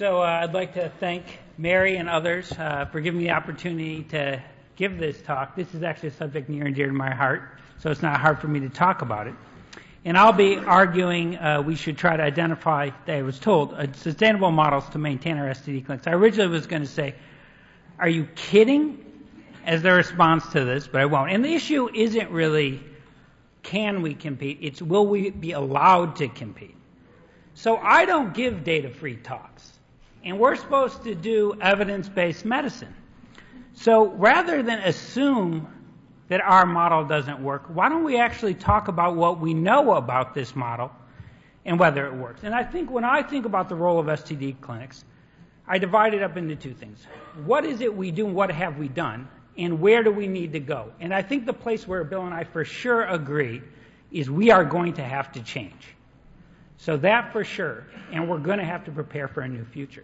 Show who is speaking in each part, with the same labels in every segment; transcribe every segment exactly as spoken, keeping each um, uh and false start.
Speaker 1: So uh, I'd like to thank Mary and others uh, for giving me the opportunity to give this talk. This is actually a subject near and dear to my heart, so it's not hard for me to talk about it. And I'll be arguing uh, we should try to identify, that I was told, uh, sustainable models to maintain our S T D clinics. I originally was going to say, are you kidding? As the response to this, but I won't. And the issue isn't really, can we compete? It's, will we be allowed to compete? So I don't give data-free talks. And we're supposed to do evidence-based medicine. So rather than assume that our model doesn't work, why don't we actually talk about what we know about this model and whether it works? And I think when I think about the role of S T D clinics, I divide it up into two things. What is it we do and what have we done? And where do we need to go? And I think the place where Bill and I for sure agree is we are going to have to change. So that for sure, and we're going to have to prepare for a new future.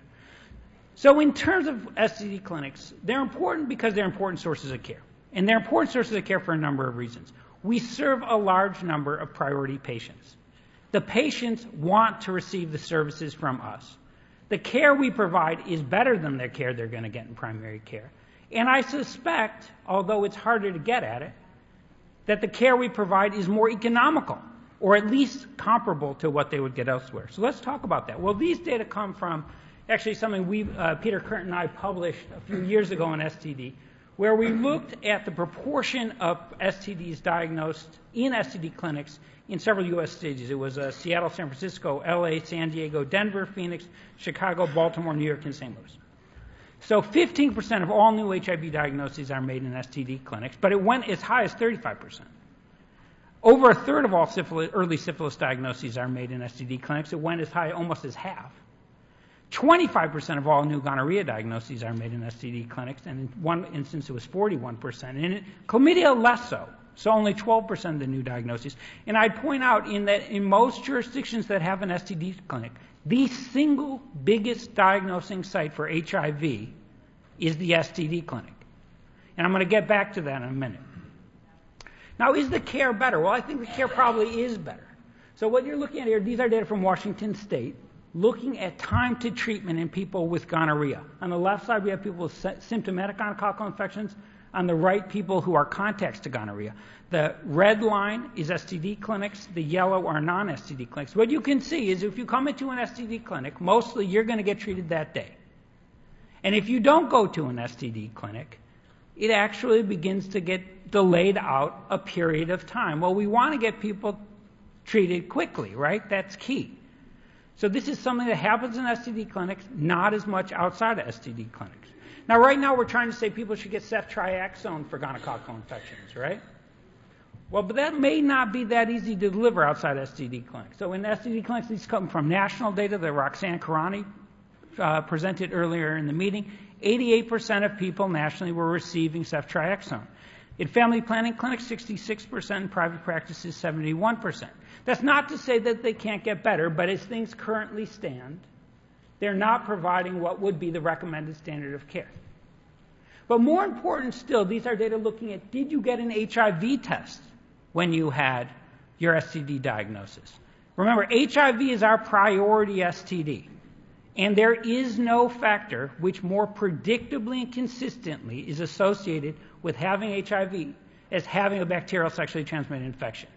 Speaker 1: So in terms of S T D clinics, they're important because they're important sources of care. And they're important sources of care for a number of reasons. We serve a large number of priority patients. The patients want to receive the services from us. The care we provide is better than the care they're going to get in primary care. And I suspect, although it's harder to get at it, that the care we provide is more economical, or at least comparable to what they would get elsewhere. So let's talk about that. Well, these data come from actually something we, uh, Peter Curtin and I published a few years ago on S T D, where we looked at the proportion of S T Ds diagnosed in S T D clinics in several U S cities. It was uh, Seattle, San Francisco, L A, San Diego, Denver, Phoenix, Chicago, Baltimore, New York, and Saint Louis. So fifteen percent of all new H I V diagnoses are made in S T D clinics, but it went as high as thirty-five percent. Over a third of all syphilis, early syphilis diagnoses are made in S T D clinics. It went as high almost as half. twenty-five percent of all new gonorrhea diagnoses are made in S T D clinics, and in one instance it was forty-one percent. And in chlamydia, less so, so only twelve percent of the new diagnoses. And I'd point out in that in most jurisdictions that have an S T D clinic, the single biggest diagnosing site for H I V is the S T D clinic. And I'm going to get back to that in a minute. Now, is the care better? Well, I think the care probably is better. So what you're looking at here, these are data from Washington State, looking at time to treatment in people with gonorrhea. On the left side, we have people with symptomatic gonococcal infections. On the right, people who are contacts to gonorrhea. The red line is S T D clinics. The yellow are non-S T D clinics. What you can see is if you come into an S T D clinic, mostly you're going to get treated that day. And if you don't go to an S T D clinic, it actually begins to get delayed out a period of time. Well, we want to get people treated quickly, right? That's key. So this is something that happens in S T D clinics, not as much outside of S T D clinics. Now, right now, we're trying to say people should get ceftriaxone for gonococcal infections, right? Well, but that may not be that easy to deliver outside S T D clinics. So in S T D clinics, these come from national data that Roxanne Karani uh, presented earlier in the meeting. eighty-eight percent of people nationally were receiving ceftriaxone. In family planning clinics, sixty-six percent. In private practices, seventy-one percent. That's not to say that they can't get better, but as things currently stand, they're not providing what would be the recommended standard of care. But more important still, these are data looking at, did you get an H I V test when you had your S T D diagnosis? Remember, H I V is our priority S T D. And there is no factor which more predictably and consistently is associated with having H I V as having a bacterial sexually transmitted infection.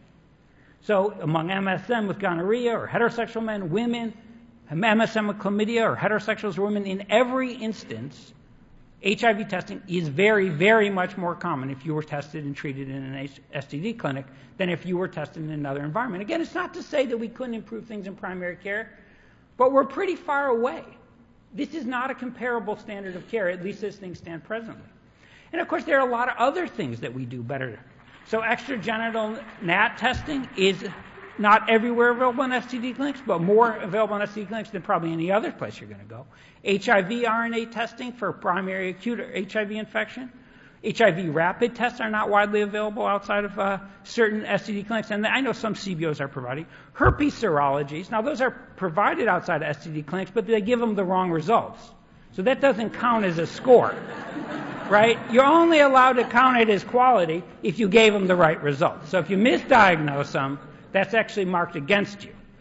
Speaker 1: So among M S M with gonorrhea or heterosexual men, women, M S M with chlamydia or heterosexuals or women, in every instance, H I V testing is very, very much more common if you were tested and treated in an S T D clinic than if you were tested in another environment. Again, it's not to say that we couldn't improve things in primary care, but we're pretty far away. This is not a comparable standard of care, at least as things stand presently. And of course, there are a lot of other things that we do better. So extragenital N A T testing is not everywhere available in S T D clinics, but more available in S T D clinics than probably any other place you're going to go. H I V R N A testing for primary acute H I V infection. H I V rapid tests are not widely available outside of uh, certain S T D clinics, and I know some C B Os are providing. Herpes serologies, now those are provided outside of S T D clinics, but they give them the wrong results. So that doesn't count as a score, right? You're only allowed to count it as quality if you gave them the right results. So if you misdiagnose them, that's actually marked against you.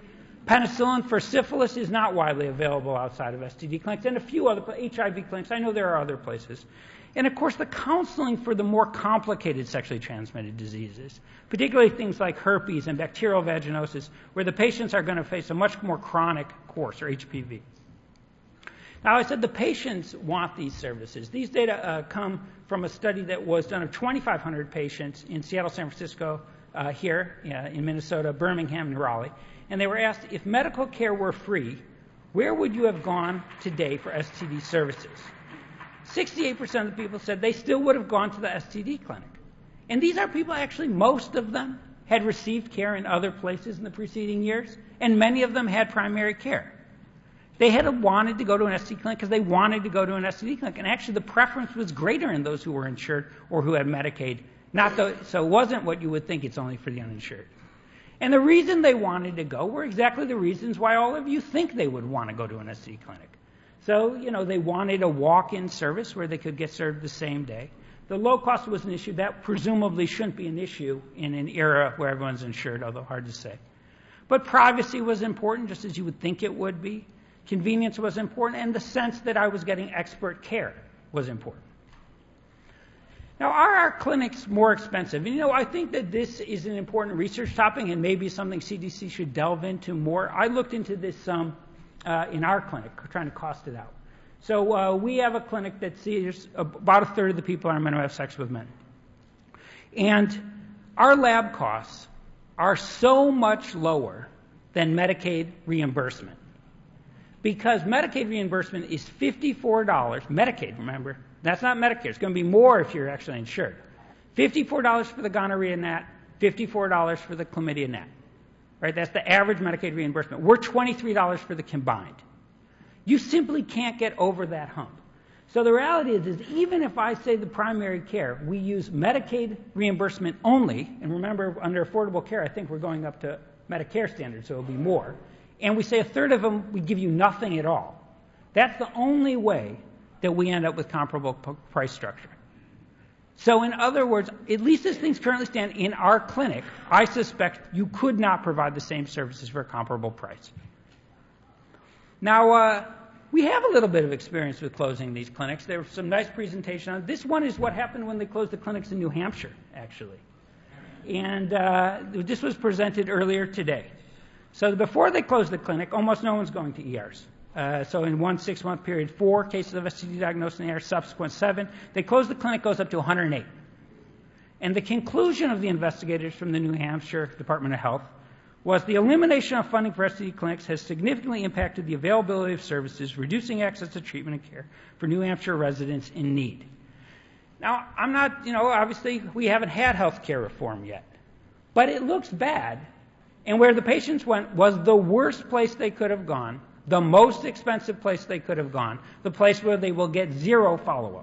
Speaker 1: Penicillin for syphilis is not widely available outside of S T D clinics, and a few other H I V clinics. I know there are other places. And of course, the counseling for the more complicated sexually transmitted diseases, particularly things like herpes and bacterial vaginosis, where the patients are going to face a much more chronic course, or H P V. Now, I said the patients want these services. These data uh, come from a study that was done of twenty-five hundred patients in Seattle, San Francisco, uh, here uh, in Minnesota, Birmingham, and Raleigh. And they were asked, if medical care were free, where would you have gone today for S T D services? sixty-eight percent of the people said they still would have gone to the S T D clinic. And these are people, actually, most of them had received care in other places in the preceding years, and many of them had primary care. They had wanted to go to an S T D clinic because they wanted to go to an S T D clinic. And actually, the preference was greater in those who were insured or who had Medicaid. Not the, so it wasn't what you would think, it's only for the uninsured. And the reason they wanted to go were exactly the reasons why all of you think they would want to go to an S T D clinic. So, you know, they wanted a walk-in service where they could get served the same day. The low cost was an issue. That presumably shouldn't be an issue in an era where everyone's insured, although hard to say. But privacy was important, just as you would think it would be. Convenience was important, and the sense that I was getting expert care was important. Now, are our clinics more expensive? And, you know, I think that this is an important research topic and maybe something C D C should delve into more. I looked into this some uh, in our clinic, trying to cost it out. So uh, we have a clinic that sees about a third of the people are men who have sex with men. And our lab costs are so much lower than Medicaid reimbursement. Because Medicaid reimbursement is fifty-four dollars, Medicaid, remember, that's not Medicare. It's going to be more if you're actually insured. fifty-four dollars for the gonorrhea gnat, fifty-four dollars for the chlamydia gnat. Right? That's the average Medicaid reimbursement. We're twenty-three dollars for the combined. You simply can't get over that hump. So the reality is, is even if I say the primary care, we use Medicaid reimbursement only, and remember, under affordable care, I think we're going up to Medicare standards, so it'll be more, and we say a third of them, we give you nothing at all. That's the only way that we end up with comparable p- price structure. So in other words, at least as things currently stand in our clinic, I suspect you could not provide the same services for a comparable price. Now, uh, we have a little bit of experience with closing these clinics. There was some nice presentation on it. This one is what happened when they closed the clinics in New Hampshire, actually. And uh, this was presented earlier today. So before they closed the clinic, almost no one's going to E Rs. Uh, so in one six-month period, four cases of S T D diagnosed in the E R, subsequent seven. They closed the clinic, goes up to one hundred eight. And the conclusion of the investigators from the New Hampshire Department of Health was the elimination of funding for S T D clinics has significantly impacted the availability of services, reducing access to treatment and care for New Hampshire residents in need. Now, I'm not, you know, obviously we haven't had health care reform yet, but it looks bad. And where the patients went was the worst place they could have gone, the most expensive place they could have gone, the place where they will get zero follow-up.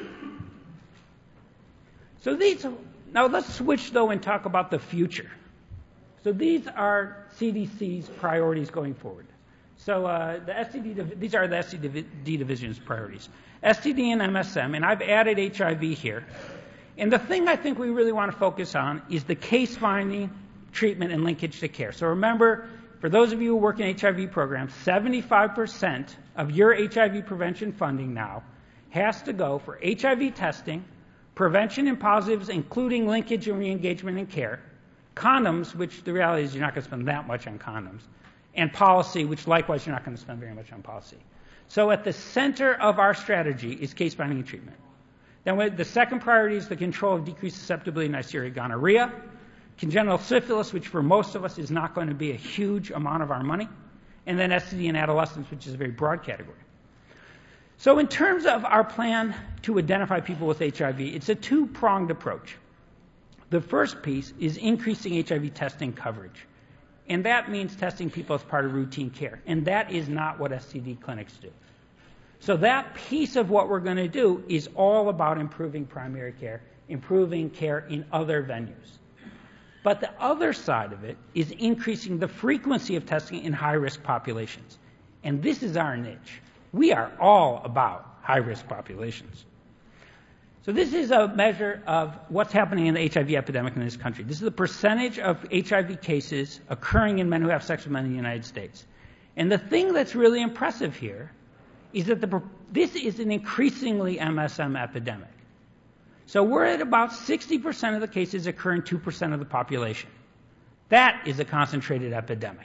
Speaker 1: So these, now let's switch though and talk about the future. So these are C D C's priorities going forward. So uh, the S T D, these are the S T D division's priorities. S T D and M S M, and I've added H I V here. And the thing I think we really want to focus on is the case finding, treatment, and linkage to care. So remember, for those of you who work in H I V programs, seventy-five percent of your H I V prevention funding now has to go for H I V testing, prevention and positives, including linkage and re-engagement in care, condoms, which the reality is you're not going to spend that much on condoms, and policy, which likewise you're not going to spend very much on policy. So at the center of our strategy is case finding and treatment. Then the second priority is the control of decreased susceptibility to Neisseria gonorrhea, congenital syphilis, which for most of us is not going to be a huge amount of our money, and then S T D in adolescents, which is a very broad category. So in terms of our plan to identify people with H I V, it's a two-pronged approach. The first piece is increasing H I V testing coverage, and that means testing people as part of routine care, and that is not what S T D clinics do. So that piece of what we're going to do is all about improving primary care, improving care in other venues. But the other side of it is increasing the frequency of testing in high-risk populations. And this is our niche. We are all about high-risk populations. So this is a measure of what's happening in the H I V epidemic in this country. This is the percentage of H I V cases occurring in men who have sex with men in the United States. And the thing that's really impressive here is that the, this is an increasingly M S M epidemic. So we're at about sixty percent of the cases occur in two percent of the population. That is a concentrated epidemic.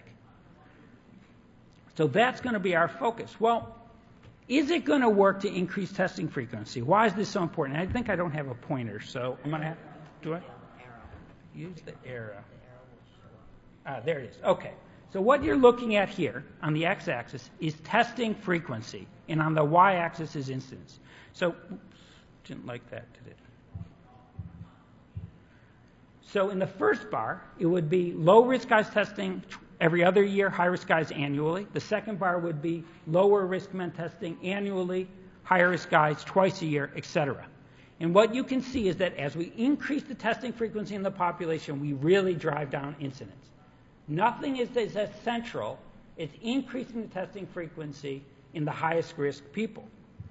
Speaker 1: So that's going to be our focus. Well, is it going to work to increase testing frequency? Why is this so important? I think I don't have a pointer, so I'm going to have, do I? Use the arrow. Ah, there it is. Okay. So what you're looking at here on the x-axis is testing frequency, and on the y-axis is incidence. So, oops, didn't like that, did it? So in the first bar, it would be low-risk guys testing every other year, high-risk guys annually. The second bar would be lower-risk men testing annually, higher-risk guys twice a year, et cetera. And what you can see is that as we increase the testing frequency in the population, we really drive down incidence. Nothing is as central as increasing the testing frequency in the highest-risk people.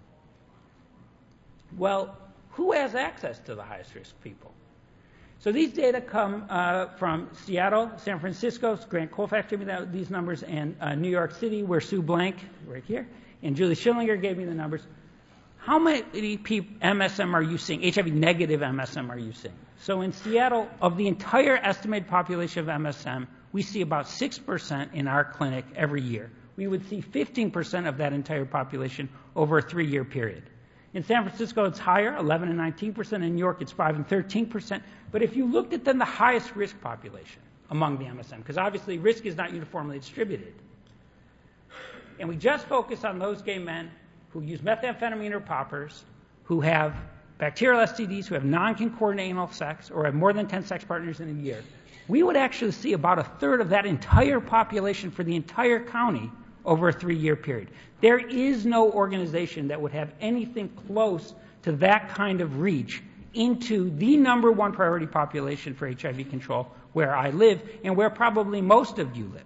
Speaker 1: Well, who has access to the highest-risk people? So these data come uh, from Seattle, San Francisco. Grant Colfax gave me that, these numbers, and uh, New York City, where Sue Blank, right here, and Julie Schillinger gave me the numbers. How many people, M S M are you seeing? H I V negative M S M are you seeing? So in Seattle, of the entire estimated population of M S M, we see about six percent in our clinic every year. We would see fifteen percent of that entire population over a three-year period. In San Francisco, it's higher, eleven and nineteen percent. In New York, it's five and thirteen percent. But if you looked at then the highest risk population among the M S M, because obviously risk is not uniformly distributed, and we just focus on those gay men who use methamphetamine or poppers, who have bacterial S T Ds, who have non-concordant anal sex, or have more than ten sex partners in a year, we would actually see about a third of that entire population for the entire county over a three-year period. There is no organization that would have anything close to that kind of reach into the number one priority population for H I V control where I live and where probably most of you live.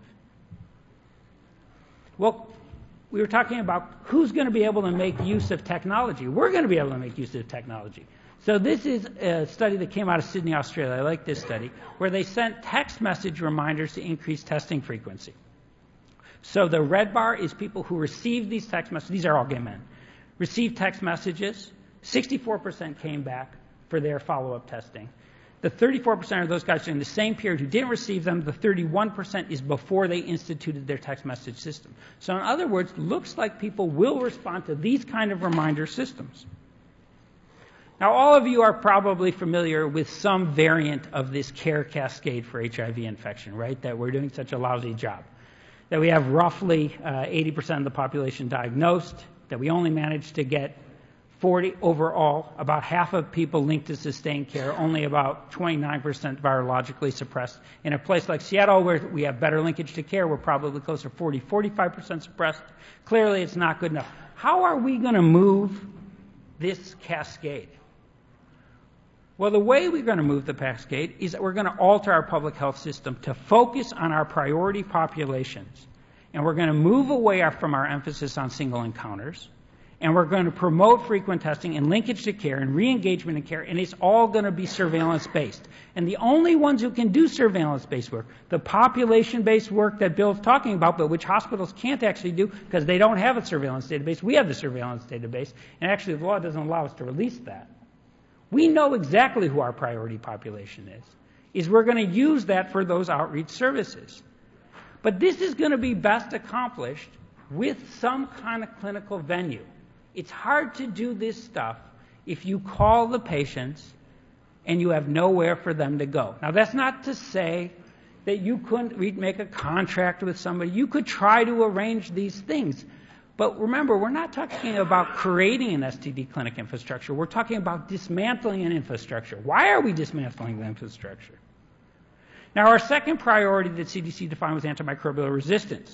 Speaker 1: Well, we were talking about who's going to be able to make use of technology. We're going to be able to make use of technology. So this is a study that came out of Sydney, Australia. I like this study, where they sent text message reminders to increase testing frequency. So the red bar is people who receive these text messages. These are all gay men. Received text messages. sixty-four percent came back for their follow-up testing. The thirty-four percent of those guys during the same period who didn't receive them, the thirty-one percent is before they instituted their text message system. So in other words, looks like people will respond to these kind of reminder systems. Now, all of you are probably familiar with some variant of this care cascade for H I V infection, right? That we're doing such a lousy job. That we have roughly uh, eighty percent of the population diagnosed, that we only managed to get forty overall, about half of people linked to sustained care, only about twenty-nine percent virologically suppressed. In a place like Seattle, where we have better linkage to care, we're probably closer to forty, forty-five percent suppressed. Clearly, it's not good enough. How are we going to move this cascade? Well, the way we're going to move the cascade is that we're going to alter our public health system to focus on our priority populations. And we're going to move away from our emphasis on single encounters. And we're going to promote frequent testing and linkage to care and re-engagement in care. And it's all going to be surveillance-based. And the only ones who can do surveillance-based work, the population-based work that Bill's talking about, but which hospitals can't actually do because they don't have a surveillance database. We have the surveillance database. And actually, the law doesn't allow us to release that. We know exactly who our priority population is, is we're going to use that for those outreach services. But this is going to be best accomplished with some kind of clinical venue. It's hard to do this stuff if you call the patients and you have nowhere for them to go. Now, that's not to say that you couldn't make a contract with somebody. You could try to arrange these things. But remember, we're not talking about creating an S T D clinic infrastructure. We're talking about dismantling an infrastructure. Why are we dismantling the infrastructure? Now, our second priority that C D C defined was antimicrobial resistance.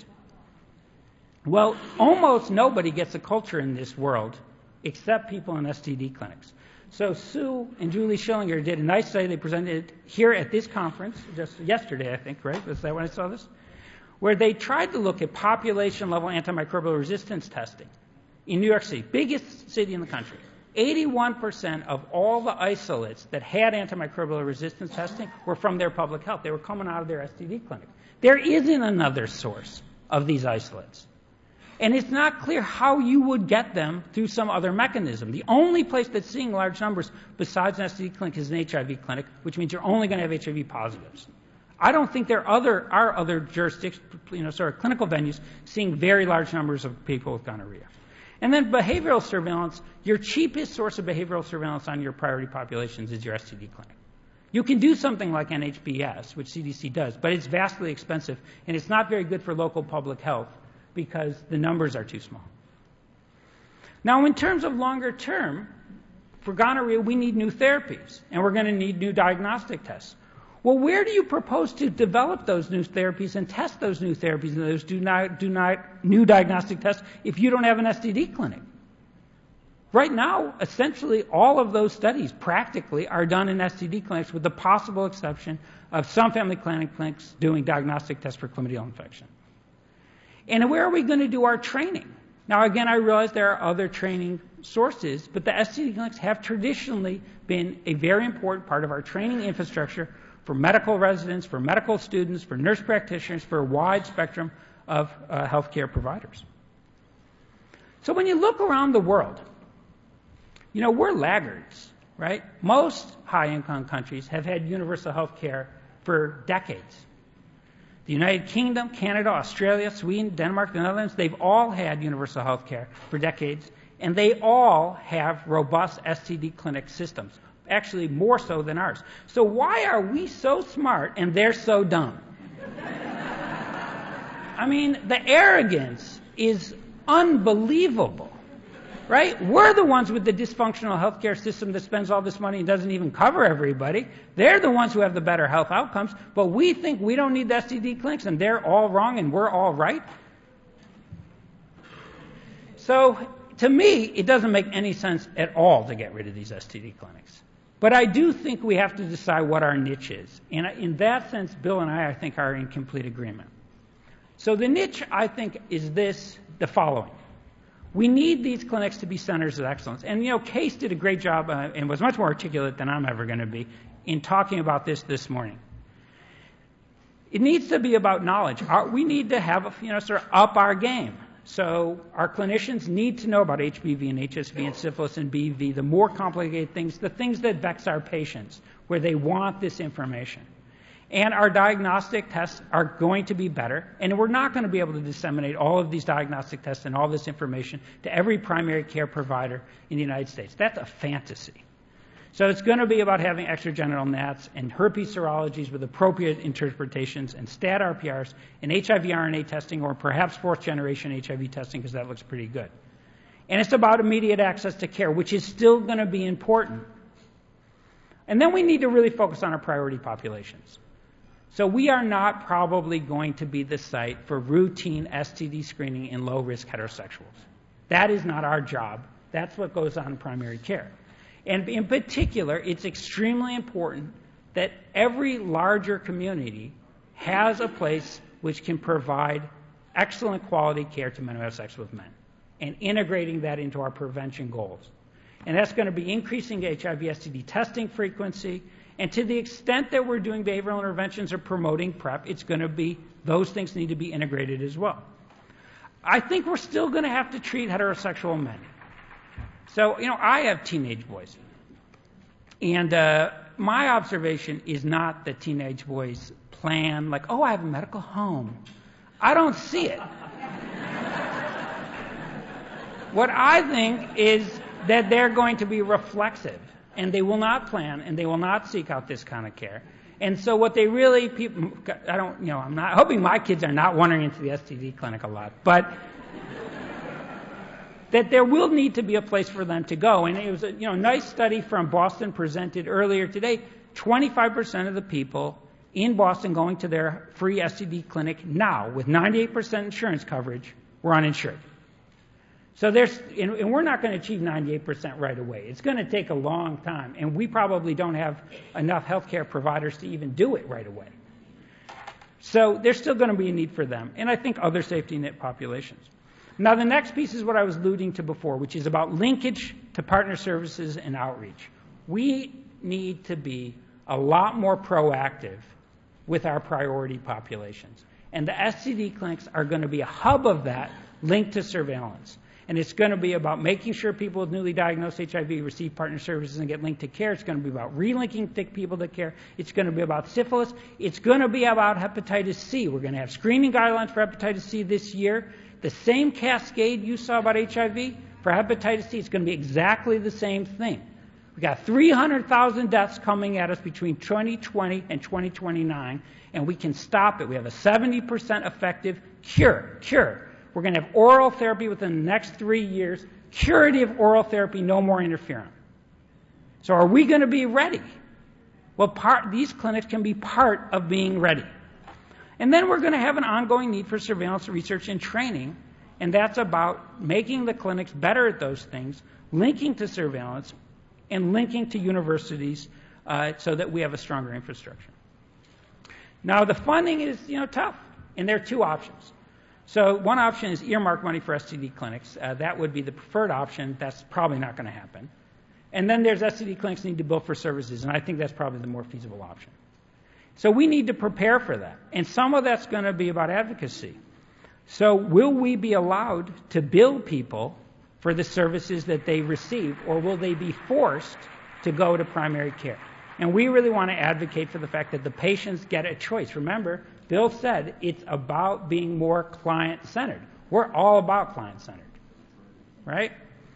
Speaker 1: Well, almost nobody gets a culture in this world except people in S T D clinics. So Sue and Julie Schillinger did a nice study. They presented here at this conference just yesterday, I think, right? Was that when I saw this? Where they tried to look at population-level antimicrobial resistance testing in New York City, biggest city in the country. eighty-one percent of all the isolates that had antimicrobial resistance testing were from their public health. They were coming out of their S T D clinic. There isn't another source of these isolates. And it's not clear how you would get them through some other mechanism. The only place that's seeing large numbers besides an S T D clinic is an H I V clinic, which means you're only going to have H I V positives. I don't think there are other, are other jurisdictions, you know, sort of clinical venues seeing very large numbers of people with gonorrhea. And then behavioral surveillance, your cheapest source of behavioral surveillance on your priority populations is your S T D clinic. You can do something like N H B S, which C D C does, but it's vastly expensive, and it's not very good for local public health because the numbers are too small. Now, in terms of longer term, for gonorrhea, we need new therapies, and we're going to need new diagnostic tests. Well, where do you propose to develop those new therapies and test those new therapies and those do not, do not new diagnostic tests if you don't have an S T D clinic? Right now, essentially all of those studies practically are done in S T D clinics with the possible exception of some family planning clinics doing diagnostic tests for chlamydial infection. And where are we going to do our training? Now, again, I realize there are other training sources, but the S T D clinics have traditionally been a very important part of our training infrastructure for medical residents, for medical students, for nurse practitioners, for a wide spectrum of uh, healthcare providers. So when you look around the world, you know, we're laggards, right? Most high-income countries have had universal health care for decades. The United Kingdom, Canada, Australia, Sweden, Denmark, the Netherlands, they've all had universal health care for decades, and they all have robust S T D clinic systems, actually more so than ours. So why are we so smart and they're so dumb? I mean, the arrogance is unbelievable, right? We're the ones with the dysfunctional healthcare system that spends all this money and doesn't even cover everybody. They're the ones who have the better health outcomes, but we think we don't need the S T D clinics and they're all wrong and we're all right. So, to me, it doesn't make any sense at all to get rid of these S T D clinics. But I do think we have to decide what our niche is. And in that sense, Bill and I, I think, are in complete agreement. So the niche, I think, is this, the following. We need these clinics to be centers of excellence. And, you know, Case did a great job uh, and was much more articulate than I'm ever going to be in talking about this this morning. It needs to be about knowledge. Our, we need to have, you know, sort of up our game. So our clinicians need to know about H P V and H S V and syphilis and B V, the more complicated things, the things that vex our patients, where they want this information. And our diagnostic tests are going to be better, and we're not going to be able to disseminate all of these diagnostic tests and all this information to every primary care provider in the United States. That's a fantasy. So it's going to be about having extragenital N A Ts and herpes serologies with appropriate interpretations and stat R P Rs and H I V R N A testing or perhaps fourth generation H I V testing because that looks pretty good. And it's about immediate access to care, which is still going to be important. And then we need to really focus on our priority populations. So we are not probably going to be the site for routine S T D screening in low-risk heterosexuals. That is not our job. That's what goes on in primary care. And in particular, it's extremely important that every larger community has a place which can provide excellent quality care to men who have sex with men and integrating that into our prevention goals. And that's going to be increasing H I V S T D testing frequency. And to the extent that we're doing behavioral interventions or promoting PrEP, it's going to be, those things need to be integrated as well. I think we're still going to have to treat heterosexual men. So, you know, I have teenage boys. And uh, my observation is not that teenage boys plan like, oh, I have a medical home. I don't see it. What I think is that they're going to be reflexive. And they will not plan, and they will not seek out this kind of care. And so what they really, people, I don't, you know, I'm not hoping my kids are not wandering into the S T D clinic a lot, but that there will need to be a place for them to go. And it was a, you know, nice study from Boston presented earlier today. twenty-five percent of the people in Boston going to their free S T D clinic now with ninety-eight percent insurance coverage were uninsured. So there's, and we're not going to achieve ninety-eight percent right away. It's going to take a long time, and we probably don't have enough healthcare providers to even do it right away. So there's still going to be a need for them, and I think other safety net populations. Now, the next piece is what I was alluding to before, which is about linkage to partner services and outreach. We need to be a lot more proactive with our priority populations. And the S T D clinics are going to be a hub of that linked to surveillance. And it's going to be about making sure people with newly diagnosed H I V receive partner services and get linked to care. It's going to be about relinking people to care. It's going to be about syphilis. It's going to be about hepatitis C. We're going to have screening guidelines for hepatitis C this year. The same cascade you saw about H I V for hepatitis C, it's going to be exactly the same thing. We've got three hundred thousand deaths coming at us between twenty twenty and twenty twenty-nine, and we can stop it. We have a seventy percent effective cure. Cure. We're going to have oral therapy within the next three years, curative oral therapy, no more interferon. So are we going to be ready? Well, part, these clinics can be part of being ready. And then we're going to have an ongoing need for surveillance research and training, and that's about making the clinics better at those things, linking to surveillance, and linking to universities uh, so that we have a stronger infrastructure. Now, the funding is, you know, tough, and there are two options. So one option is earmark money for S T D clinics. Uh, that would be the preferred option. That's probably not going to happen. And then there's S T D clinics need to bill for services, and I think that's probably the more feasible option. So we need to prepare for that. And some of that's going to be about advocacy. So will we be allowed to bill people for the services that they receive, or will they be forced to go to primary care? And we really want to advocate for the fact that the patients get a choice. Remember, Bill said it's about being more client-centered. We're all about client-centered, right?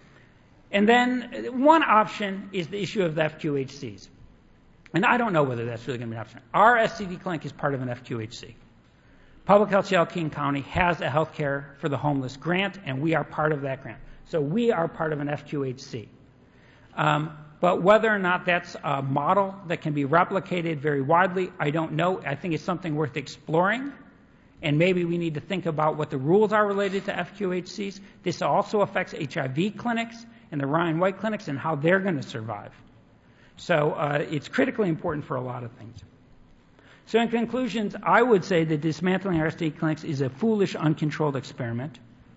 Speaker 1: And then one option is the issue of the F Q H Cs. And I don't know whether that's really going to be an option. Our S T D clinic is part of an F Q H C. Public Health Seattle King County has a Healthcare for the Homeless grant, and we are part of that grant. So we are part of an F Q H C. Um, but whether or not that's a model that can be replicated very widely, I don't know. I think it's something worth exploring, and maybe we need to think about what the rules are related to F Q H Cs. This also affects H I V clinics and the Ryan White clinics and how they're going to survive. So uh, it's critically important for a lot of things. So in conclusions, I would say that dismantling our S T D clinics is a foolish, uncontrolled experiment.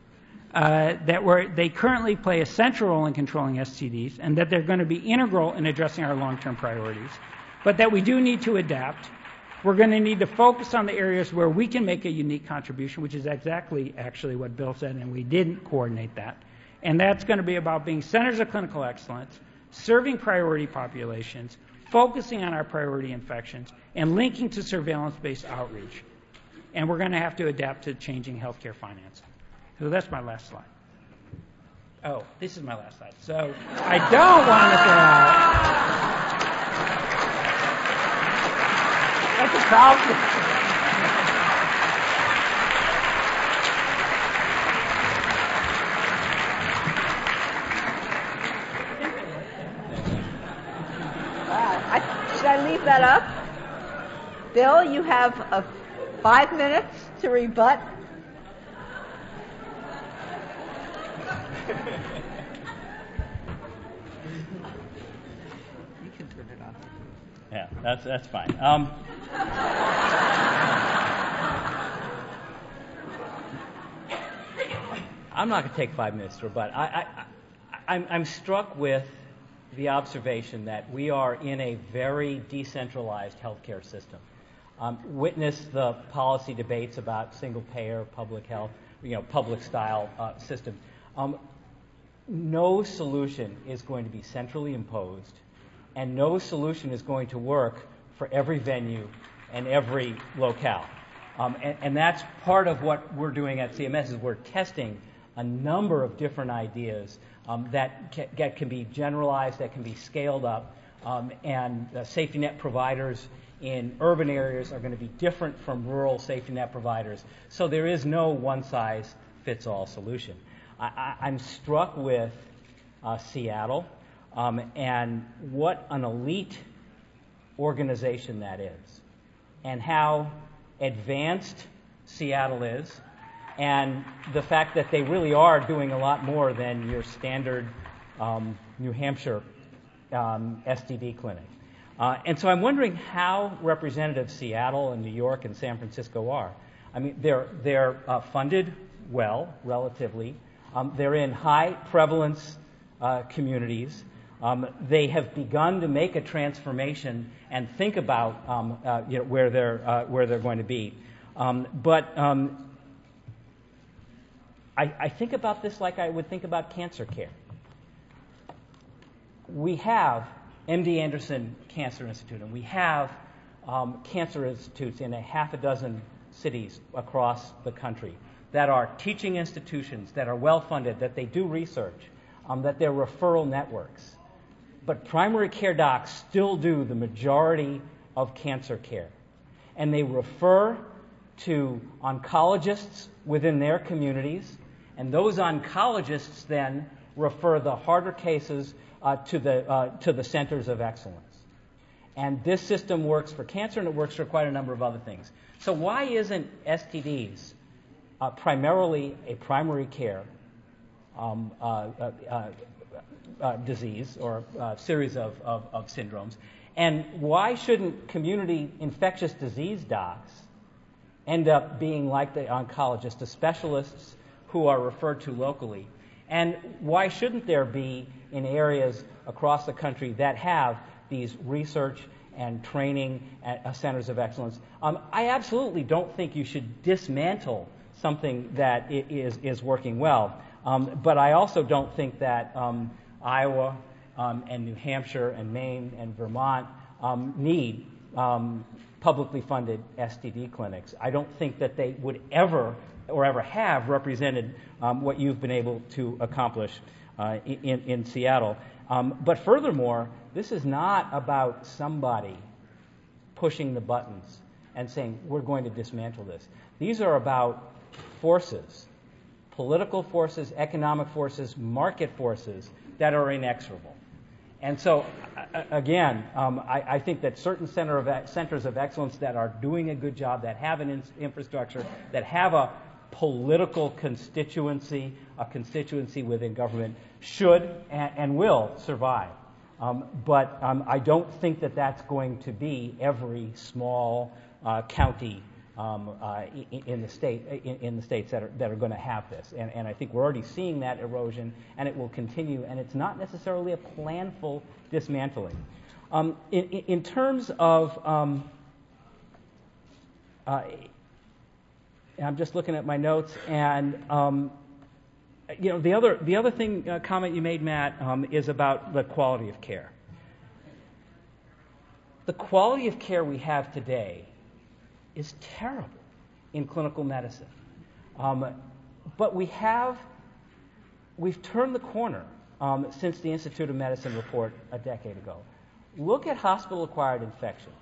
Speaker 1: Uh, that we're, they currently play a central role in controlling S T Ds, and that they're going to be integral in addressing our long-term priorities, but that we do need to adapt. We're going to need to focus on the areas where we can make a unique contribution, which is exactly actually what Bill said, and we didn't coordinate that. And that's going to be about being centers of clinical excellence, serving priority populations, focusing on our priority infections, and linking to surveillance-based outreach. And we're going to have to adapt to changing healthcare financing. So that's my last slide. Oh, this is my last slide. So I don't want to throw out. That's a problem.
Speaker 2: Wow. I, should I leave that up? Bill, you have uh, five minutes to rebut. You can turn it on.
Speaker 3: Yeah, that's that's fine. Um, I'm not going to take five minutes to rebut. I, I, I, I'm, I'm struck with the observation that we are in a very decentralized healthcare system. Um, witness the policy debates about single-payer public health, you know, public-style uh, system. Um, no solution is going to be centrally imposed, and no solution is going to work for every venue and every locale. Um, and, and that's part of what we're doing at C M S is we're testing a number of different ideas um, that ca- that can be generalized, that can be scaled up, um, and uh, safety net providers in urban areas are going to be different from rural safety net providers. So there is no one-size-fits-all solution. I, I'm struck with uh, Seattle um, and what an elite organization that is, and how advanced Seattle is, and the fact that they really are doing a lot more than your standard um, New Hampshire um, S T D clinic. Uh, and so I'm wondering how representative Seattle and New York and San Francisco are. I mean, they're they're uh, funded well, relatively. Um, they're in high prevalence uh, communities. Um, they have begun to make a transformation and think about um, uh, you know, where they're uh, where they're going to be. Um, but um, I, I think about this like I would think about cancer care. We have M D Anderson Cancer Institute, and we have um, cancer institutes in a half a dozen cities across the country that are teaching institutions, that are well-funded, that they do research, um, that they're referral networks. But primary care docs still do the majority of cancer care. And they refer to oncologists within their communities, and those oncologists then refer the harder cases uh, to the uh, to the centers of excellence. And this system works for cancer, and it works for quite a number of other things. So why isn't S T Ds uh, primarily a primary care um, uh, uh, uh, uh, disease or uh, series of, of, of syndromes? And why shouldn't community infectious disease docs end up being like the oncologists, the specialists who are referred to locally? And why shouldn't there be in areas across the country that have these research and training at, uh, centers of excellence? Um, I absolutely don't think you should dismantle something that i- is, is working well. Um, but I also don't think that um, Iowa um, and New Hampshire and Maine and Vermont um, need um, publicly funded S T D clinics. I don't think that they would ever or ever have represented um, what you've been able to accomplish uh, in, in Seattle. Um, but furthermore, this is not about somebody pushing the buttons and saying, we're going to dismantle this. These are about forces, political forces, economic forces, market forces that are inexorable. And so, again, um, I, I think that certain center of, centers of excellence that are doing a good job, that have an in, infrastructure, that have a political constituency, a constituency within government, should and, and will survive. Um, but um, I don't think that that's going to be every small uh, county um, uh, in, in the state, in, in the states that are that are going to have this. And, and I think we're already seeing that erosion, and it will continue. And it's not necessarily a planful dismantling. Um, in, in terms of um, uh, I'm just looking at my notes, and um, you know the other the other thing uh, comment you made, Matt, um, is about the quality of care. The quality of care we have today is terrible in clinical medicine, um, but we have we've turned the corner um, since the Institute of Medicine report a decade ago. Look at hospital-acquired infections.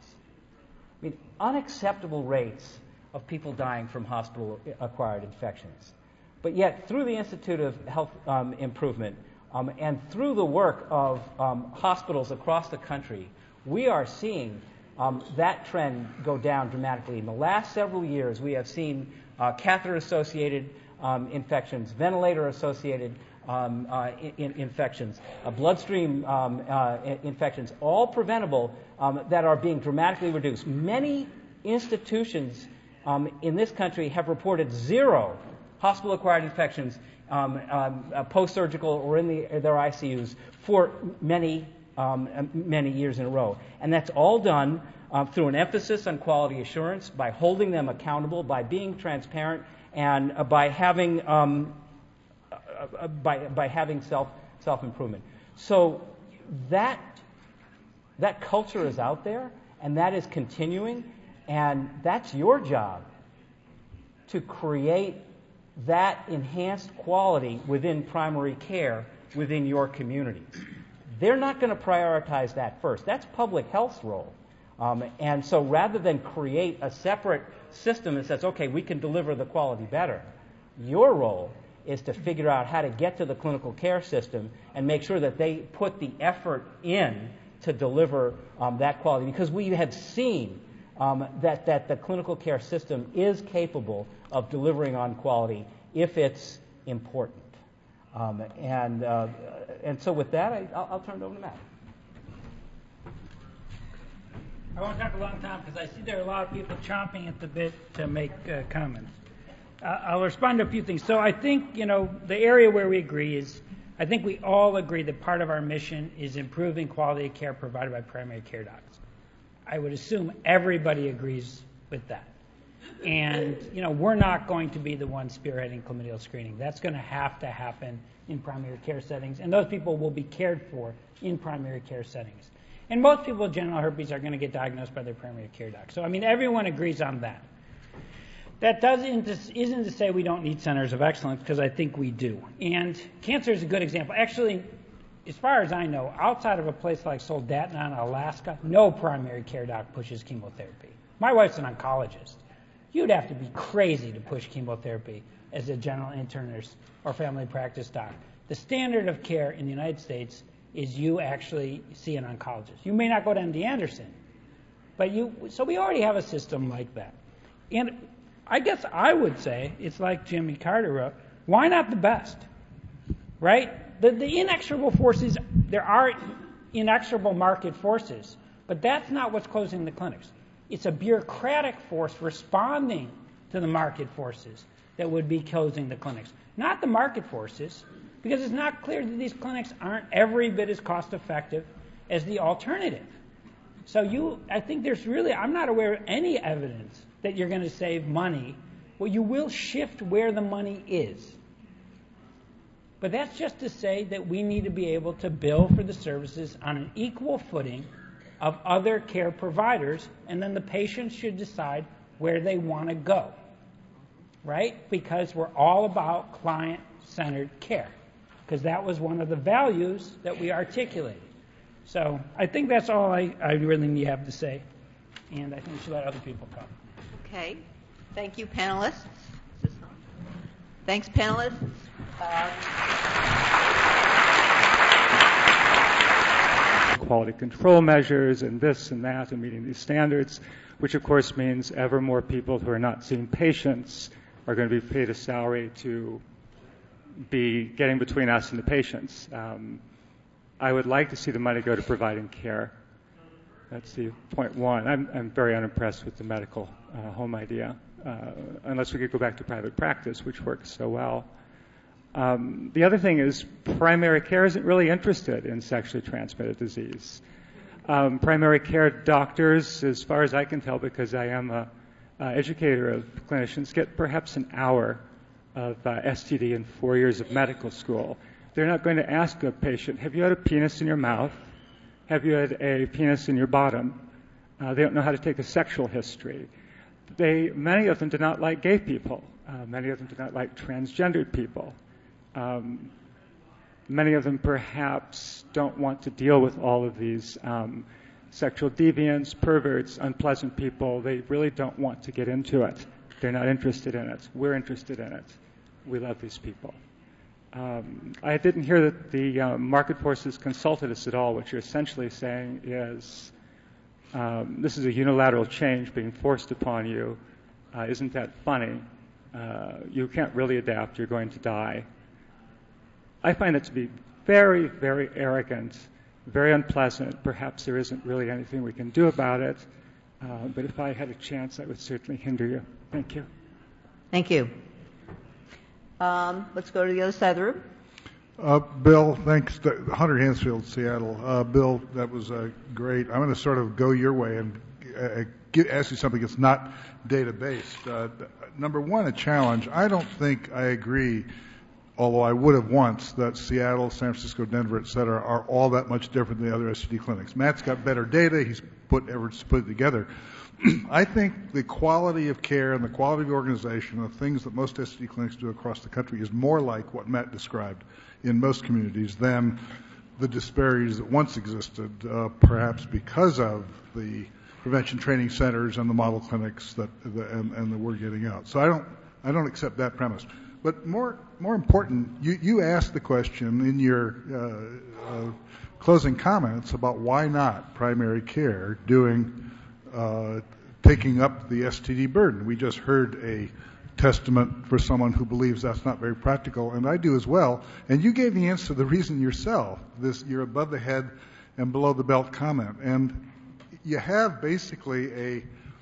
Speaker 3: I mean, unacceptable rates of people dying from hospital-acquired infections. But yet, through the Institute of Health um, Improvement um, and through the work of um, hospitals across the country, we are seeing um, that trend go down dramatically. In the last several years, we have seen uh, catheter-associated um, infections, ventilator-associated um, uh, in, infections, uh, bloodstream um, uh, infections, all preventable, um, that are being dramatically reduced. Many institutions Um, in this country have reported zero hospital-acquired infections um, um, uh, post-surgical or in the, their I C Us for many, um, many years in a row. And that's all done um, through an emphasis on quality assurance, by holding them accountable, by being transparent, and uh, by having um, uh, uh, by by having self self-improvement. So that that culture is out there, and that is continuing. And that's your job, to create that enhanced quality within primary care within your communities. They're not going to prioritize that first. That's public health's role. Um, and so rather than create a separate system that says, okay, we can deliver the quality better, your role is to figure out how to get to the clinical care system and make sure that they put the effort in to deliver um, that quality. Because we have seen Um, that, that the clinical care system is capable of delivering on quality if it's important. Um, and uh, and so with that, I, I'll, I'll turn it over to Matt.
Speaker 1: I won't talk a long time because I see there are a lot of people chomping at the bit to make uh, comments. I'll respond to a few things. So I think, you know, the area where we agree is, I think we all agree that part of our mission is improving quality of care provided by primary care docs. I would assume everybody agrees with that. And, you know, we're not going to be the ones spearheading chlamydial screening. That's going to have to happen in primary care settings, and those people will be cared for in primary care settings. And most people with genital herpes are going to get diagnosed by their primary care doc. So, I mean, everyone agrees on that. That doesn't isn't to say we don't need centers of excellence, because I think we do. And cancer is a good example. Actually, as far as I know, outside of a place like Soldotna, Alaska, no primary care doc pushes chemotherapy. My wife's an oncologist. You'd have to be crazy to push chemotherapy as a general internist or family practice doc. The standard of care in the United States is you actually see an oncologist. You may not go to M D Anderson, but you. So we already have a system like that. And I guess I would say it's like Jimmy Carter wrote, why not the best, right? The, the inexorable forces, there are inexorable market forces, but that's not what's closing the clinics. It's a bureaucratic force responding to the market forces that would be closing the clinics, not the market forces, because it's not clear that these clinics aren't every bit as cost effective as the alternative. So you, I think there's really, I'm not aware of any evidence that you're going to save money. Well, you will shift where the money is. But that's just to say that we need to be able to bill for the services on an equal footing of other care providers, and then the patients should decide where they want to go, right? Because we're all about client-centered care, because that was one of the values that we articulated. So I think that's all I, I really have to say, and I think we should let other people talk.
Speaker 2: Okay. Thank you, panelists. Thanks, panelists. Uh,
Speaker 4: quality control measures and this and that and meeting these standards, which of course means ever more people who are not seeing patients are going to be paid a salary to be getting between us and the patients. Um, I would like to see the money go to providing care. That's the point one. I'm, I'm very unimpressed with the medical uh, home idea, uh, unless we could go back to private practice, which works so well. Um, the other thing is primary care isn't really interested in sexually transmitted disease. Um, primary care doctors, as far as I can tell, because I am a, a educator of clinicians, get perhaps an hour of uh, S T D in four years of medical school. They're not going to ask a patient, have you had a penis in your mouth? Have you had a penis in your bottom? Uh, they don't know how to take a sexual history. They, many of them do not like gay people. Uh, many of them do not like transgendered people. Um, many of them perhaps don't want to deal with all of these um, sexual deviants, perverts, unpleasant people. They really don't want to get into it. They're not interested in it. We're interested in it. We love these people. Um, I didn't hear that the uh, market forces consulted us at all. What you're essentially saying is um, this is a unilateral change being forced upon you. Uh, isn't that funny? Uh, you can't really adapt. You're going to die. I find it to be very, very arrogant, very unpleasant. Perhaps there isn't really anything we can do about it. Uh, but if I had a chance, I would certainly hinder you. Thank you.
Speaker 2: Thank you. Um, let's go to the other side of the room.
Speaker 5: Uh, Bill, thanks. To Hunter Hansfield, Seattle. Uh, Bill, that was uh, great. I'm going to sort of go your way and uh, get, ask you something that's not data-based. Uh, number one, a challenge. I don't think I agree, although I would have once, that Seattle, San Francisco, Denver, et cetera, are all that much different than the other S T D clinics. Matt's got better data. He's put efforts to put it together. I think the quality of care and the quality of the organization, the things that most S T D clinics do across the country, is more like what Matt described in most communities than the disparities that once existed, uh, perhaps because of the prevention training centers and the model clinics that the, and, and that we're getting out. So I don't, I don't accept that premise. But more, more important, you, you asked the question in your uh, uh, closing comments about why not primary care doing. Uh, taking up the S T D burden. We just heard a testament for someone who believes that's not very practical, and I do as well. And you gave the answer to the reason yourself, this you're above the head and below the belt comment. And you have basically a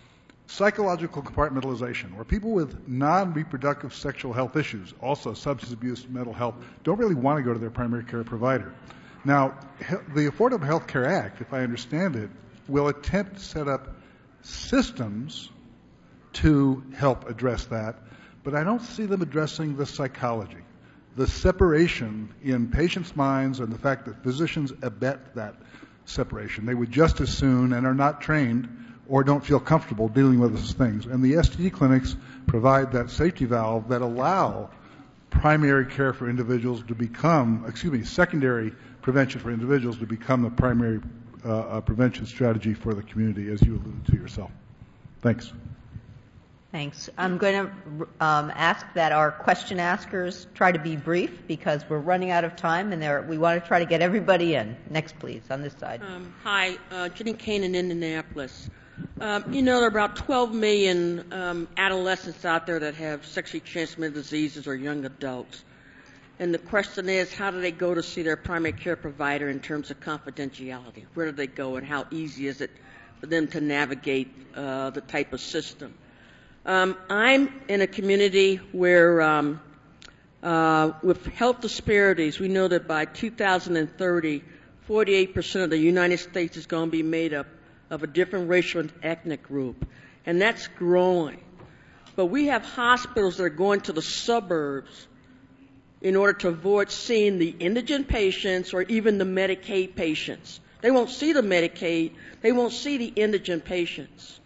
Speaker 5: Psychological compartmentalization, where people with non-reproductive sexual health issues, also substance abuse, mental health, don't really want to go to their primary care provider. Now, the Affordable Health Care Act, if I understand it, will attempt to set up systems to help address that, but I don't see them addressing the psychology, the separation in patients' minds, and the fact that physicians abet that separation. They would just as soon, and are not trained or don't feel comfortable dealing with those things. And the S T D clinics provide that safety valve that allow primary care for individuals to become, excuse me, secondary prevention for individuals to become the primary uh, uh, prevention strategy for the community, as you alluded to yourself. Thanks.
Speaker 2: Thanks. I'm going to um, ask that our question askers try to be brief because we're running out of time, and there, we want to try to get everybody in. Next, please, on this side.
Speaker 6: Um, hi, uh, Jenny Kane in Indianapolis. Um, you know, there are about twelve million um, adolescents out there that have sexually transmitted diseases, or young adults. And the question is, how do they go to see their primary care provider in terms of confidentiality? Where do they go, and how easy is it for them to navigate uh, the type of system? Um, I'm in a community where, um, uh, with health disparities, we know that by two thousand thirty, forty-eight percent of the United States is going to be made up of a different racial and ethnic group, and that's growing. But we have hospitals that are going to the suburbs in order to avoid seeing the indigent patients or even the Medicaid patients. They won't see the Medicaid. They won't see the indigent patients.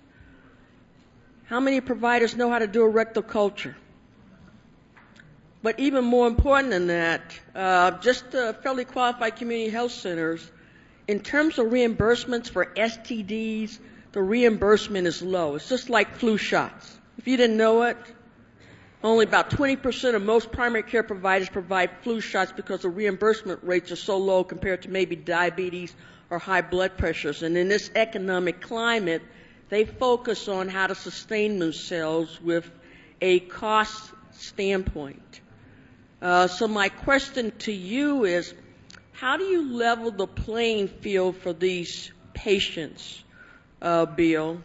Speaker 6: How many providers know how to do a rectal culture? But even more important than that, uh, just uh, fairly qualified community health centers, in terms of reimbursements for S T Ds, the reimbursement is low. It's just like flu shots. If you didn't know it, only about twenty percent of most primary care providers provide flu shots because the reimbursement rates are so low compared to maybe diabetes or high blood pressures. And in this economic climate, they focus on how to sustain themselves with a cost standpoint. Uh, so my question to you is, how do you level the playing field for these patients, uh, Bill?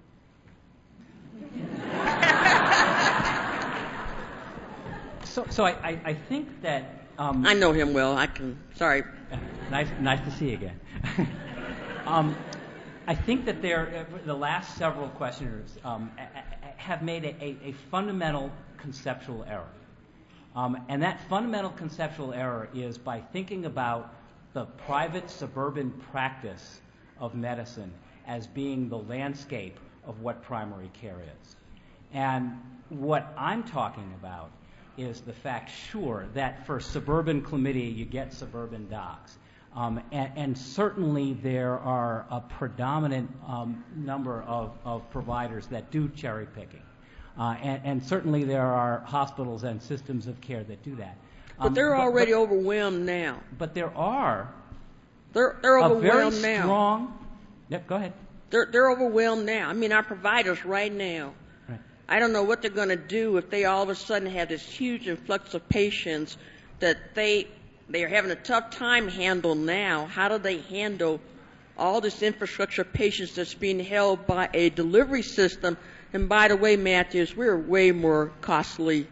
Speaker 3: So, so I, I, I think that um,
Speaker 6: I know him well. I can. Sorry.
Speaker 3: Nice, nice to see you again. um, I think that there, the last several questioners um, have made a, a, a fundamental conceptual error. Um, and that fundamental conceptual error is by thinking about the private suburban practice of medicine as being the landscape of what primary care is. And what I'm talking about is the fact, sure, that for suburban chlamydia you get suburban docs. Um, and, and certainly there are a predominant um, number of, of providers that do cherry picking. Uh, and, and certainly there are hospitals and systems of care that do that.
Speaker 6: Um, but they're but, already but, overwhelmed now.
Speaker 3: But there are
Speaker 6: they're, they're overwhelmed
Speaker 3: a very
Speaker 6: now.
Speaker 3: strong. Yep, go ahead.
Speaker 6: They're, they're overwhelmed now. I mean, our providers right now, right. I don't know what they're going to do if they all of a sudden have this huge influx of patients that they they are having a tough time handle now. How do they handle all this infrastructure of patients that's being held by a delivery system? And by the way, Matthews, we're way more costly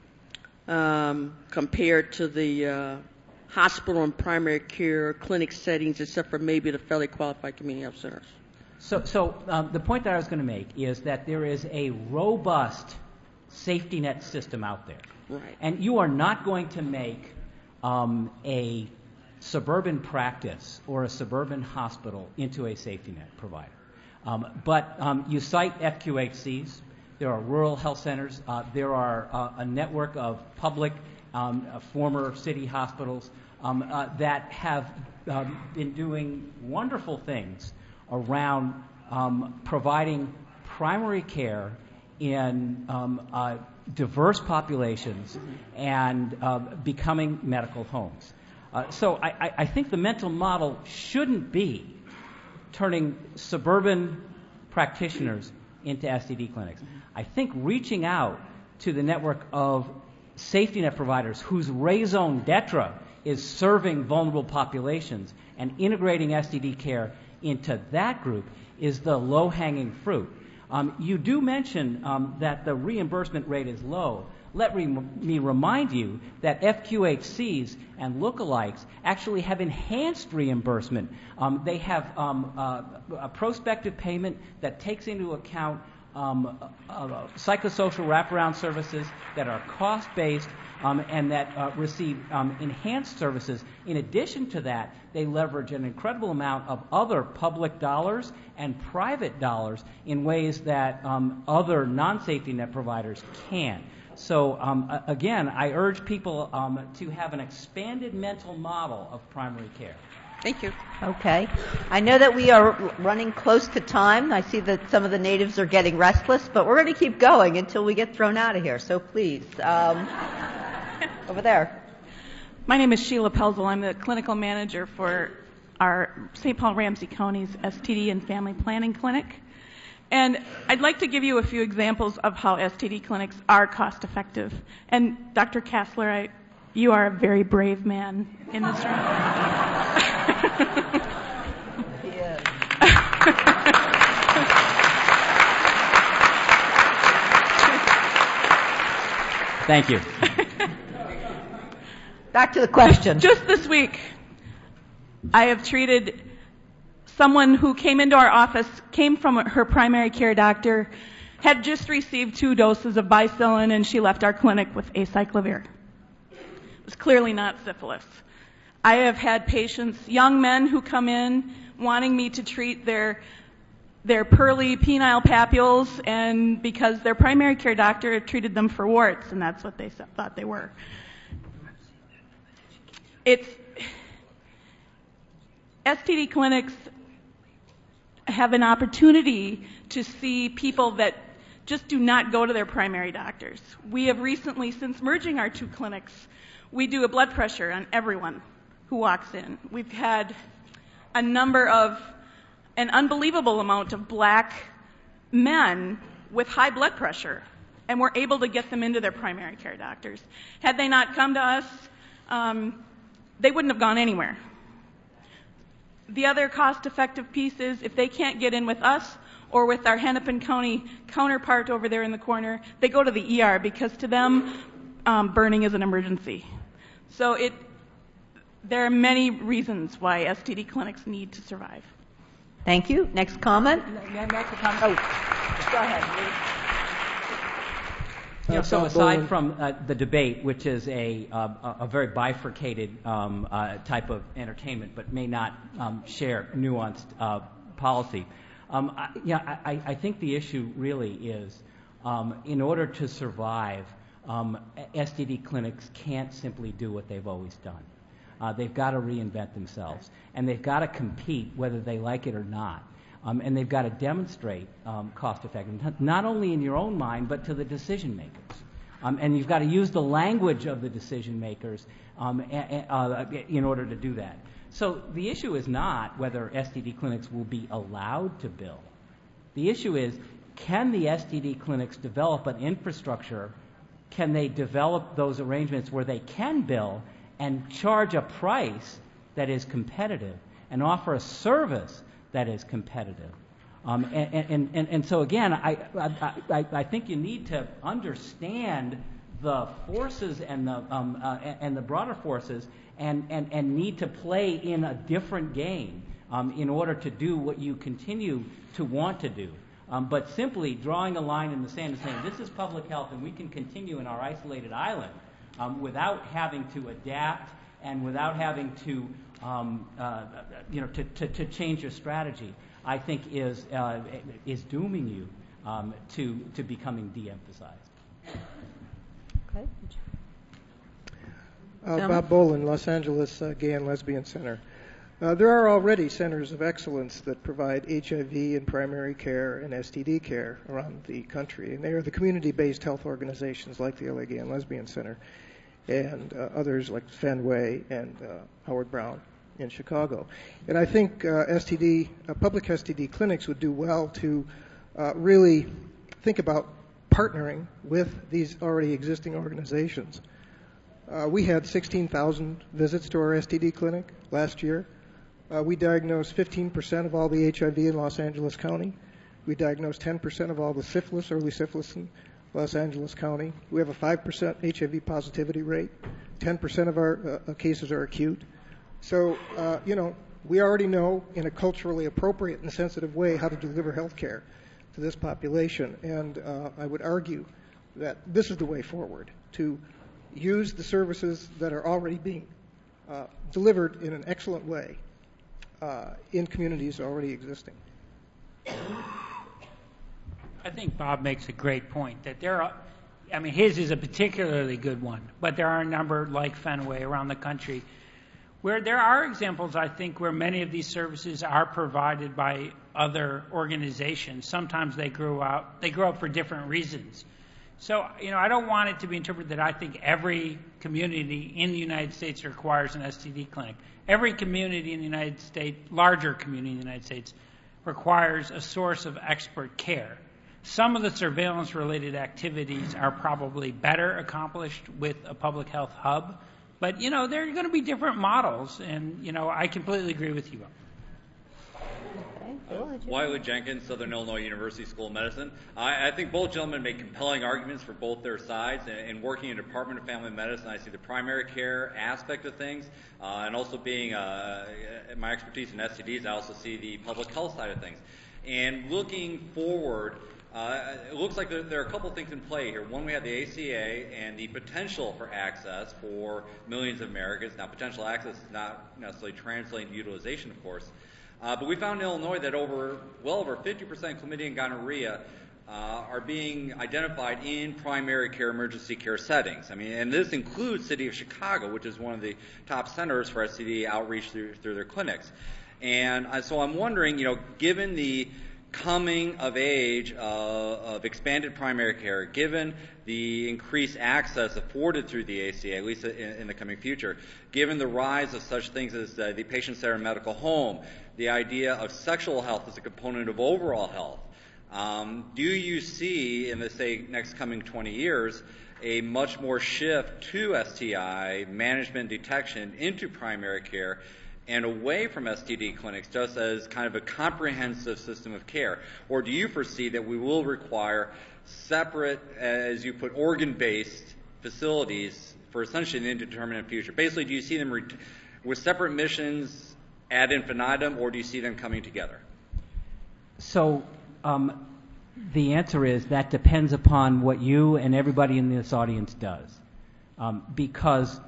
Speaker 6: um, compared to the uh, hospital and primary care clinic settings, except for maybe the fairly qualified community health centers.
Speaker 3: So, so um, the point that I was going to make is that there is a robust safety net system out there.
Speaker 6: Right.
Speaker 3: And you are not going to make um, a suburban practice or a suburban hospital into a safety net provider. Um, but um, you cite F Q H Cs. There are rural health centers. Uh, there are uh, a network of public um, uh, former city hospitals um, uh, that have um, been doing wonderful things around um, providing primary care in um, uh, diverse populations and uh, becoming medical homes. Uh, so I, I think the mental model shouldn't be turning suburban practitioners into S T D clinics. I think reaching out to the network of safety net providers whose raison d'etre is serving vulnerable populations and integrating S T D care into that group is the low-hanging fruit. Um, you do mention um, that the reimbursement rate is low. Let re- me remind you that F Q H Cs and lookalikes actually have enhanced reimbursement. Um, they have um, uh, a prospective payment that takes into account um, uh, uh, psychosocial wraparound services that are cost-based um, and that uh, receive um, enhanced services. In addition to that, they leverage an incredible amount of other public dollars and private dollars in ways that um, other non-safety net providers can't. So, um, again, I urge people um, to have an expanded mental model of primary care.
Speaker 6: Thank you.
Speaker 2: Okay. I know that we are running close to time. I see that some of the natives are getting restless, but we're going to keep going until we get thrown out of here. So please, um, over there.
Speaker 7: My name is Sheila Pelzel. I'm the clinical manager for our Saint Paul Ramsey County's S T D and Family Planning Clinic. And I'd like to give you a few examples of how S T D clinics are cost effective. And Doctor Kassler, I, you are a very brave man in this room.
Speaker 2: Yeah.
Speaker 3: Thank you.
Speaker 2: Back to the question.
Speaker 7: Just this week, I have treated someone who came into our office, came from her primary care doctor, had just received two doses of Bicillin, and she left our clinic with acyclovir. It was clearly not syphilis. I have had patients, young men who come in wanting me to treat their their pearly penile papules, and because their primary care doctor had treated them for warts, and that's what they thought they were. It's S T D clinics have an opportunity to see people that just do not go to their primary doctors. We have recently, since merging our two clinics, we do a blood pressure on everyone who walks in. We've had a number of, an unbelievable amount of black men with high blood pressure, and we're able to get them into their primary care doctors. Had they not come to us, um, they wouldn't have gone anywhere. The other cost-effective piece is if they can't get in with us or with our Hennepin County counterpart over there in the corner, they go to the E R because to them, um, burning is an emergency. So it, there are many reasons why S T D clinics need to survive.
Speaker 2: Thank you. Next comment?
Speaker 3: Next comment.
Speaker 2: Oh, go ahead.
Speaker 3: You know, so aside from uh, the debate, which is a, uh, a very bifurcated um, uh, type of entertainment, but may not um, share nuanced uh, policy, um, I, yeah, I, I think the issue really is, um, in order to survive, um, S T D clinics can't simply do what they've always done. Uh, they've got to reinvent themselves, and they've got to compete whether they like it or not. Um, and they've got to demonstrate um, cost effectiveness, not only in your own mind, but to the decision makers. Um, and you've got to use the language of the decision makers um, a, a, uh, in order to do that. So the issue is not whether S T D clinics will be allowed to bill. The issue is, can the S T D clinics develop an infrastructure? Can they develop those arrangements where they can bill and charge a price that is competitive and offer a service that is competitive? Um, and, and, and, and so again, I, I, I, I think you need to understand the forces and the, um, uh, and the broader forces and, and, and need to play in a different game um, in order to do what you continue to want to do. Um, but simply drawing a line in the sand and saying this is public health and we can continue in our isolated island um, without having to adapt and without having to Um, uh, you know, to, to, to change your strategy, I think is uh, is dooming you um, to to becoming de-emphasized.
Speaker 2: Okay.
Speaker 8: Uh, Bob Bolin, Los Angeles uh, Gay and Lesbian Center. Uh, there are already centers of excellence that provide H I V and primary care and S T D care around the country, and they are the community-based health organizations like the L A Gay and Lesbian Center and uh, others like Fenway and uh, Howard Brown in Chicago. And I think uh, S T D, uh, public S T D clinics would do well to uh, really think about partnering with these already existing organizations. Uh, we had sixteen thousand visits to our S T D clinic last year. Uh, we diagnosed fifteen percent of all the H I V in Los Angeles County. We diagnose ten percent of all the syphilis, early syphilis in Los Angeles County. We have a five percent H I V positivity rate. ten percent of our uh, cases are acute. So, uh, you know, we already know in a culturally appropriate and sensitive way how to deliver health care to this population. And uh, I would argue that this is the way forward, to use the services that are already being uh, delivered in an excellent way uh, in communities already existing.
Speaker 1: I think Bob makes a great point that there are, I mean, his is a particularly good one, but there are a number like Fenway around the country where there are examples, I think, where many of these services are provided by other organizations. Sometimes they grow out, they grow up for different reasons. So, you know, I don't want it to be interpreted that I think every community in the United States requires an S T D clinic. Every community in the United States, larger community in the United States, requires a source of expert care. Some of the surveillance-related activities are probably better accomplished with a public health hub, but, you know, there are going to be different models, and, you know, I completely agree with you.
Speaker 9: Uh, Wiley Jenkins, Southern Illinois University School of Medicine. I, I think both gentlemen make compelling arguments for both their sides. And, and working in the Department of Family Medicine, I see the primary care aspect of things, uh, and also being uh, my expertise in S T Ds, I also see the public health side of things. And looking forward, uh, it looks like there, there are a couple things in play here. One, we have the A C A and the potential for access for millions of Americans. Now, potential access is not necessarily translating to utilization, of course. Uh, but we found in Illinois that over, well over fifty percent chlamydia and gonorrhea uh, are being identified in primary care, emergency care settings. I mean, and this includes City of Chicago, which is one of the top centers for S T D outreach through, through their clinics. And uh, so I'm wondering, you know, given the coming of age uh, of expanded primary care, given the increased access afforded through the A C A, at least in, in the coming future, given the rise of such things as uh, the patient-centered medical home, the idea of sexual health as a component of overall health, um, do you see in the, say, next coming twenty years a much more shift to S T I management detection into primary care and away from S T D clinics just as kind of a comprehensive system of care? Or do you foresee that we will require separate, as you put, organ-based facilities for essentially an indeterminate future? Basically, do you see them re- with separate missions ad infinitum, or do you see them coming together?
Speaker 3: So um, the answer is that depends upon what you and everybody in this audience does. Um, because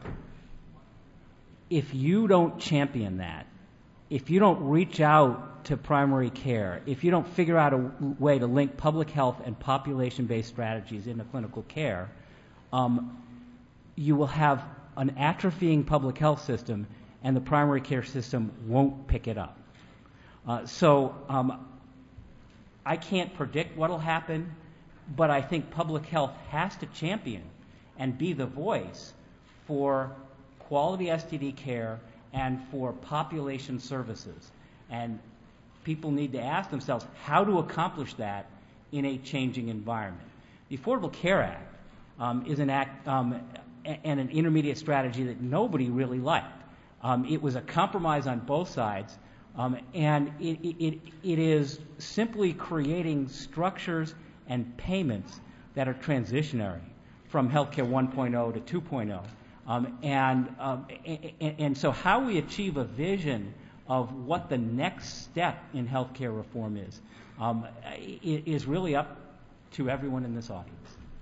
Speaker 3: if you don't champion that, if you don't reach out to primary care, if you don't figure out a way to link public health and population-based strategies into clinical care, um, you will have an atrophying public health system, and the primary care system won't pick it up. Uh, so um, I can't predict what will happen, but I think public health has to champion and be the voice for quality S T D care and for population services. And people need to ask themselves how to accomplish that in a changing environment. The Affordable Care Act um, is an act um, and an intermediate strategy that nobody really liked. Um, it was a compromise on both sides, um, and it, it, it is simply creating structures and payments that are transitionary from Healthcare one point oh to two point oh. Um, and, um, and, and so how we achieve a vision of what the next step in healthcare reform is um, is really up to everyone in this audience.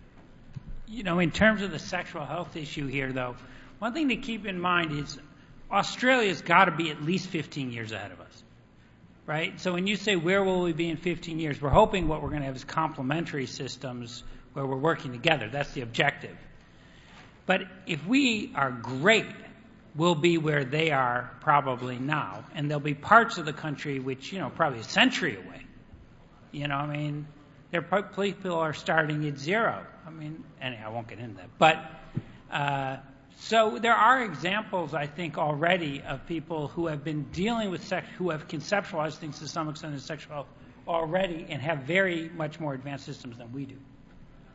Speaker 1: You know, in terms of the sexual health issue here, though, one thing to keep in mind is Australia's got to be at least fifteen years ahead of us, right? So when you say where will we be in fifteen years, we're hoping what we're going to have is complementary systems where we're working together. That's the objective. But if we are great, we'll be where they are probably now. And there'll be parts of the country which, you know, probably a century away. You know, I mean, there are people are starting at zero. I mean, anyhow, I won't get into that. But uh, so there are examples, I think, already of people who have been dealing with sex, who have conceptualized things to some extent in sexual health already and have very much more advanced systems than we do.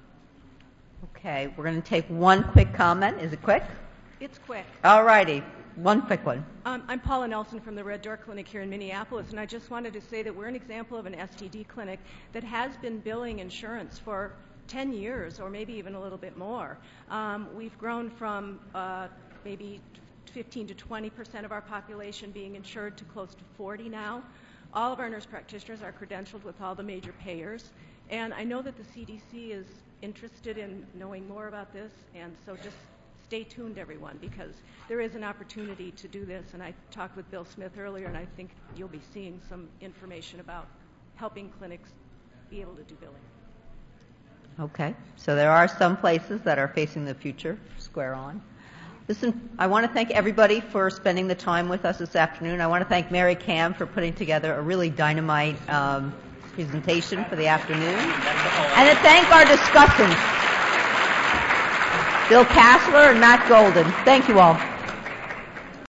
Speaker 2: Okay, we're going to take one quick comment. Is it quick?
Speaker 7: It's quick.
Speaker 2: All righty. One quick one.
Speaker 10: Um, I'm Paula Nelson from the Red Door Clinic here in Minneapolis, and I just wanted to say that we're an example of an S T D clinic that has been billing insurance for ten years or maybe even a little bit more. Um, we've grown from uh, maybe fifteen to twenty percent of our population being insured to close to forty now. All of our nurse practitioners are credentialed with all the major payers, and I know that the C D C is interested in knowing more about this, and so just stay tuned, everyone, because there is an opportunity to do this, and I talked with Bill Smith earlier, and I think you'll be seeing some information about helping clinics be able to do billing.
Speaker 2: Okay, so there are some places that are facing the future square on. Listen, I want to thank everybody for spending the time with us this afternoon. I want to thank Mary Kam for putting together a really dynamite um, presentation for the afternoon. And to thank our discussants, Bill Kassler and Matt Golden. Thank you all.